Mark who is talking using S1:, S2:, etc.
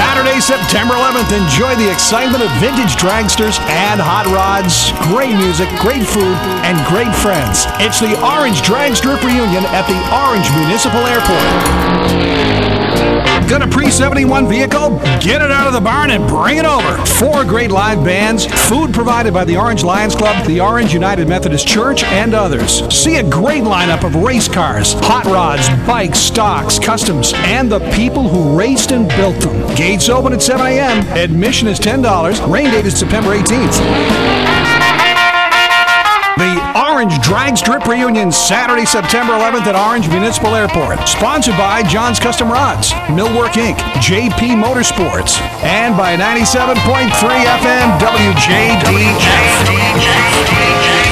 S1: Saturday, September 11th, enjoy the excitement of vintage dragsters and hot rods, great music, great food, and great friends. It's the Orange Drag Strip Reunion at the Orange Municipal Airport. Got a pre-71 vehicle? Get it out of the barn and bring it over. 4 great live bands, food provided by the Orange Lions Club, the Orange United Methodist Church, and others. See a great lineup of race cars, hot rods, bikes, stocks, customs, and the people who raced and built them. Gates open at 7 a.m. Admission is $10. Rain date is September 18th. The Orange Drag Strip Reunion, Saturday, September 11th at Orange Municipal Airport. Sponsored by John's Custom Rods, Millwork Inc., JP Motorsports, and by 97.3 FM WJDF.